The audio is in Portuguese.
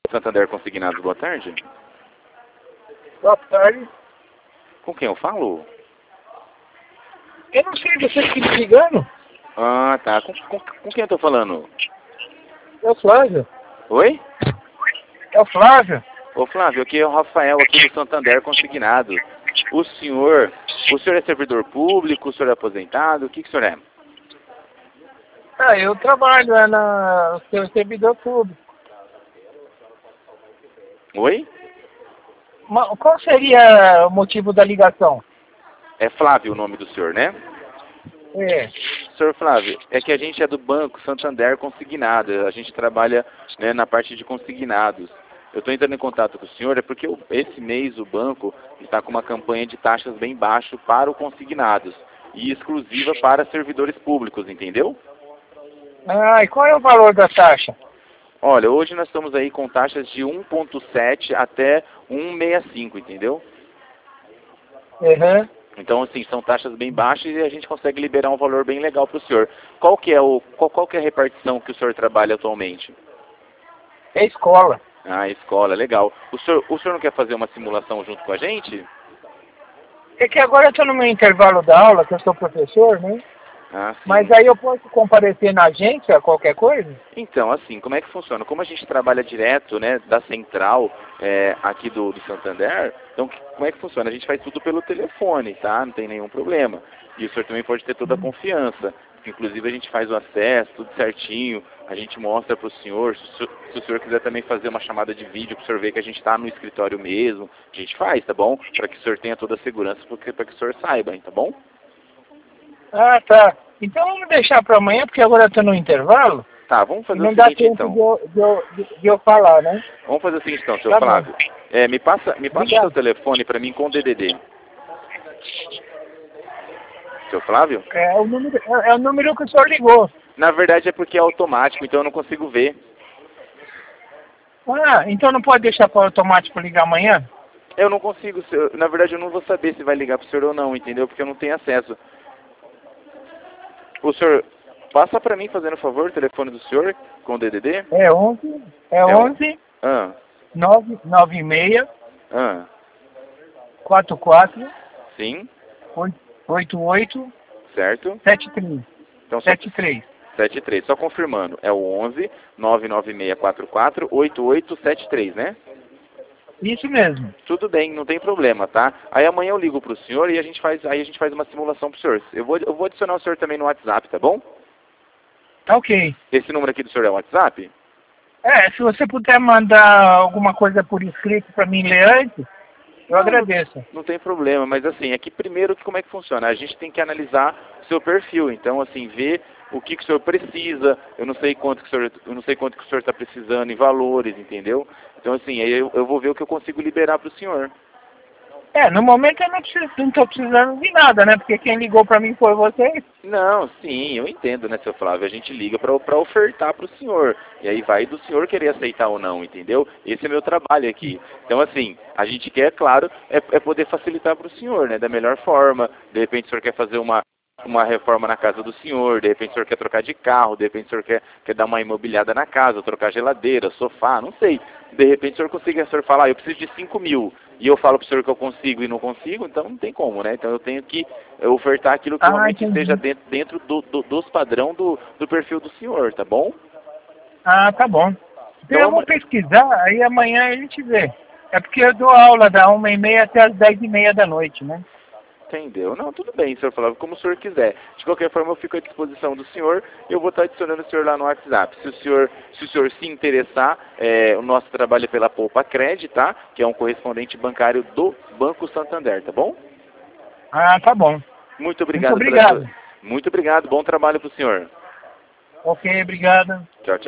Santander Consignados, boa tarde. Boa tarde. Com quem eu falo? Eu não sei, você está me ligando? Ah, tá. Com quem eu tô falando? É o Flávio. Oi? É o Flávio. Ô Flávio, aqui é o Rafael, aqui do Santander Consignados. O senhor é servidor público, o senhor é aposentado? O que o senhor é? Ah, eu trabalho na seu servidor público. Oi? Qual seria o motivo da ligação? É Flávio o nome do senhor, né? É. Senhor Flávio, é que a gente é do Banco Santander Consignado, a gente trabalha, né, na parte de consignados. Eu estou entrando em contato com o senhor, é porque esse mês o banco está com uma campanha de taxas bem baixo para o consignados e exclusiva para servidores públicos, entendeu? Ah, e qual é o valor da taxa? Olha, hoje nós estamos aí com taxas de 1,7 até 1,65, entendeu? Uhum. Então, assim, são taxas bem baixas e a gente consegue liberar um valor bem legal para o senhor. Qual que é a repartição que o senhor trabalha atualmente? É escola. Ah, escola, legal. O senhor não quer fazer uma simulação junto com a gente? É que agora eu estou no meu intervalo da aula, que eu sou professor, né? Ah, sim. Mas aí eu posso comparecer na agência, qualquer coisa? Então, assim, como é que funciona? Como a gente trabalha direto, né, da central aqui do Santander, então como é que funciona? A gente faz tudo pelo telefone, tá? Não tem nenhum problema. E o senhor também pode ter toda a confiança. Inclusive a gente faz o acesso, tudo certinho, a gente mostra para o senhor, se o senhor quiser também fazer uma chamada de vídeo para o senhor ver que a gente está no escritório mesmo, a gente faz, tá bom? Para que o senhor tenha toda a segurança, para que o senhor saiba, hein, tá bom? Ah, tá. Então vamos deixar para amanhã, porque agora eu estou no intervalo. Tá, vamos fazer Não o dá seguinte tempo então. de eu falar, né? Vamos fazer o seguinte então, senhor Tá bom. Flávio. Me passa o seu Obrigado. telefone para mim com o DDD. Seu Flávio? É o número que o senhor ligou. Na verdade é porque é automático, então eu não consigo ver. Ah, então não pode deixar para o automático ligar amanhã? Eu não consigo, na verdade eu não vou saber se vai ligar pro senhor ou não, entendeu? Porque eu não tenho acesso. O senhor, passa para mim, fazendo favor, o telefone do senhor com o DDD. É 11, é É 11 Ah, 996 ah, 44 sim, 88 certo. 73. Então, 73. 73, só confirmando, é o 11 99644 8873, né? Isso mesmo. Tudo bem, não tem problema, tá? Aí amanhã eu ligo pro senhor e a gente faz uma simulação pro senhor. Eu vou adicionar o senhor também no WhatsApp, tá bom? Tá ok. Esse número aqui do senhor é o WhatsApp? É, se você puder mandar alguma coisa por escrito para mim ler antes, eu agradeço. Não tem problema, mas assim, é que primeiro como é que funciona? A gente tem que analisar o seu perfil, então assim, ver o que o senhor precisa, eu não sei quanto que o senhor está precisando em valores, entendeu? Então assim, aí eu vou ver o que eu consigo liberar para o senhor. É, no momento eu não estou precisando de nada, né? Porque quem ligou para mim foi vocês. Não, sim, eu entendo, né, seu Flávio? A gente liga para ofertar para o senhor. E aí vai do senhor querer aceitar ou não, entendeu? Esse é meu trabalho aqui. Então, assim, a gente quer, claro, é poder facilitar para o senhor, né? Da melhor forma. De repente o senhor quer fazer uma reforma na casa do senhor, de repente o senhor quer trocar de carro, de repente o senhor quer dar uma imobiliada na casa, trocar geladeira, sofá, não sei. De repente o senhor fala, eu preciso de 5 mil, e eu falo pro senhor que eu consigo e não consigo, então não tem como, né? Então eu tenho que ofertar aquilo que realmente Entendi. esteja dentro dos padrão do perfil do senhor, tá bom? Ah, tá bom. Então eu Então, vou pesquisar, aí amanhã a gente vê. É porque eu dou aula da 1h30 até as 10h30 da noite, né? entendeu? Não, tudo bem, senhor Flávio, como o senhor quiser. De qualquer forma, eu fico à disposição do senhor e eu vou estar adicionando o senhor lá no WhatsApp. Se o senhor se interessar, o nosso trabalho é pela Poupa Cred, tá? Que é um correspondente bancário do Banco Santander, tá bom? Ah, tá bom. Muito obrigado. Muito obrigado. Muito obrigado, bom trabalho para o senhor. Ok, obrigado. Tchau, tchau.